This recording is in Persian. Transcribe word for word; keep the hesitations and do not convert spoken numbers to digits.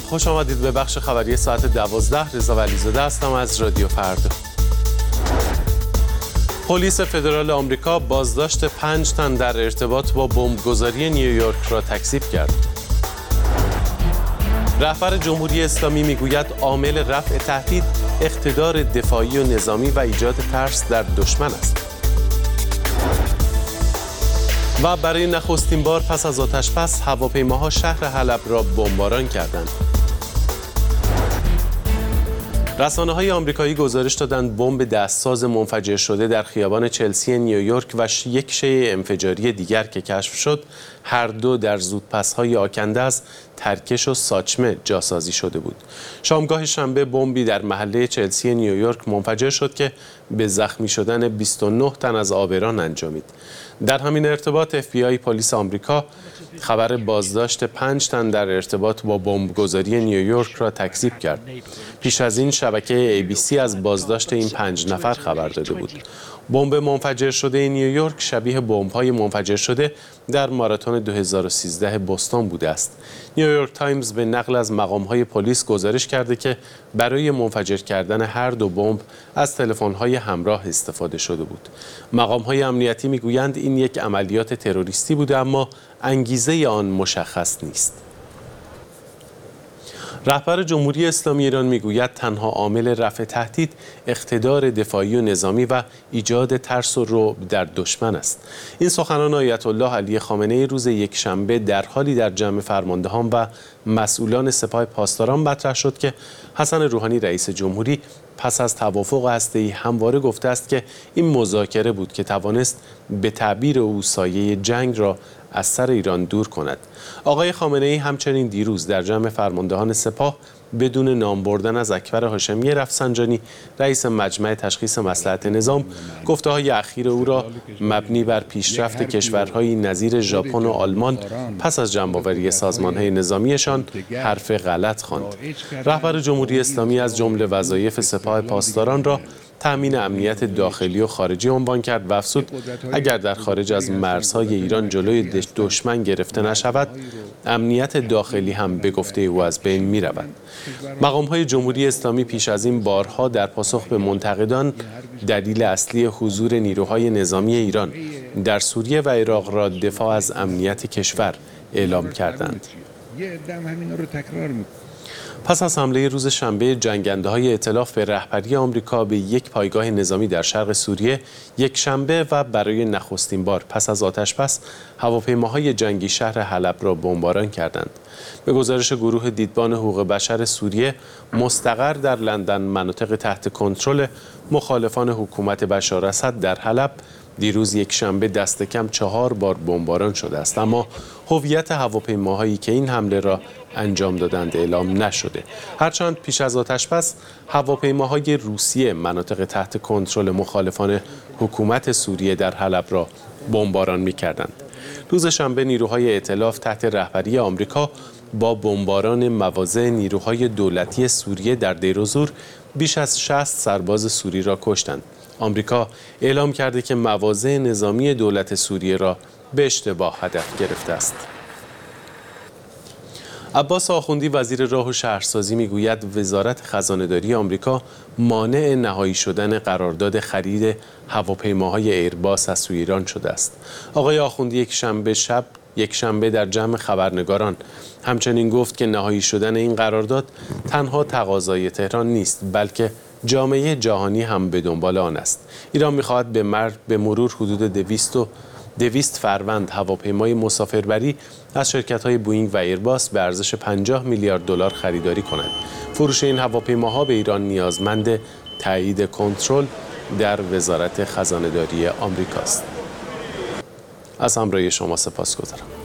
خوش آمدید به بخش خبری ساعت دوازده. رضا ولیزاده هستم از رادیو فردا. پلیس فدرال آمریکا بازداشت پنج تن در ارتباط با بمبگذاری نیویورک را تکذیب کرد. رهبر جمهوری اسلامی میگوید عامل رفع تهدید اقتدار دفاعی و نظامی و ایجاد ترس در دشمن است. و برای نخستین بار پس از آتش‌بس هواپیماها شهر حلب را بمباران کردند. رسانه‌های آمریکایی گزارش دادند بمب دستساز منفجر شده در خیابان چلسی نیویورک و یک شیء انفجاری دیگر که کشف شد هر دو در زودپس‌های آکنده از ترکش و ساچمه جاسازی شده بود. شامگاه شنبه بمبی در محله چلسی نیویورک منفجر شد که به زخمی شدن بیست و نه تن از عابران انجامید. در همین ارتباط اف بی آی پلیس آمریکا خبر بازداشت پنج تن در ارتباط با بمبگذاری نیویورک را تکذیب کرد. پیش از این شبکه ای بی سی از بازداشت این پنج نفر خبر داده بود. بمب منفجر شده نیویورک شبیه بمب‌های منفجر شده در ماراتون دو هزار و سیزده بوستون بوده است. نیویورک تایمز به نقل از مقام‌های پلیس گزارش کرده که برای منفجر کردن هر دو بمب از تلفن‌های همراه استفاده شده بود. مقام‌های امنیتی می‌گویند این یک عملیات تروریستی بوده اما انگیزه آن مشخص نیست. رهبر جمهوری اسلامی ایران میگوید تنها عامل رفع تهدید اقتدار دفاعی و نظامی و ایجاد ترس و رعب در دشمن است. این سخنان آیت الله علی خامنه‌ای روز یکشنبه در حالی در جمع فرماندهان و مسئولان سپاه پاسداران مطرح شد که حسن روحانی رئیس جمهوری پس از توافق هسته‌ای همواره گفته است که این مذاکره بود که توانست به تعبیر او سایه جنگ را از سر ایران دور کند. آقای خامنه‌ای همچنین دیروز در جمع فرماندهان سپاه بدون نام بردن از اکبر هاشمی رفسنجانی رئیس مجمع تشخیص مصلحت نظام گفته‌های اخیر او را مبنی بر پیشرفت کشورهای نظیر ژاپن و آلمان پس از جمع‌آوری سازمان‌های نظامیشان حرف غلط خواند. رهبر جمهوری اسلامی از جمله وظایف سپاه پاسداران را تامین امنیت داخلی و خارجی عنوان کرد و افزود اگر در خارج از مرزهای ایران جلوی دشمن گرفته نشود امنیت داخلی هم به گفته او از بین می رود. مقام‌های جمهوری اسلامی پیش از این بارها در پاسخ به منتقدان دلیل اصلی حضور نیروهای نظامی ایران در سوریه و عراق را دفاع از امنیت کشور اعلام کردند. پس از حمله روز شنبه جنگنده‌های ائتلاف به رهبری آمریکا به یک پایگاه نظامی در شرق سوریه، یک شنبه و برای نخستین بار پس از آتش‌بس هواپیماهای جنگی شهر حلب را بمباران کردند. به گزارش گروه دیدبان حقوق بشر سوریه مستقر در لندن، مناطق تحت کنترل مخالفان حکومت بشار اسد در حلب دیروز یک شنبه دست کم چهار بار بمباران شده است، اما هویت هواپیماهایی که این حمله را انجام دادند اعلام نشده. هرچند پیش از آتش‌بس هواپیماهای روسیه مناطق تحت کنترل مخالفان حکومت سوریه در حلب را بمباران می‌کردند. روز شنبه نیروهای ائتلاف تحت رهبری آمریکا با بمباران مواضع نیروهای دولتی سوریه در دیروزور بیش از شصت سرباز سوری را کشتند. آمریکا اعلام کرده که مواضع نظامی دولت سوریه را به اشتباه هدف گرفته است. عباس آخوندی وزیر راه و شهرسازی میگوید وزارت خزانه‌داری آمریکا مانع نهایی شدن قرارداد خرید هواپیماهای ایرباس از سوی ایران شده است. آقای آخوندی یک شنبه شب یک شنبه در جمع خبرنگاران همچنین گفت که نهایی شدن این قرارداد تنها تقاضای تهران نیست بلکه جامعه جهانی هم به دنبال آن است. ایران می‌خواهد به مرد به مرور حدود دویست و دویست فروند هواپیمای مسافربری از شرکت‌های بوئینگ و ایرباس به ارزش پنجاه میلیارد دلار خریداری کند. فروش این هواپیماها به ایران نیازمند تایید کنترل در وزارت خزانه‌داری آمریکاست. از همراهی شما سپاسگزارم.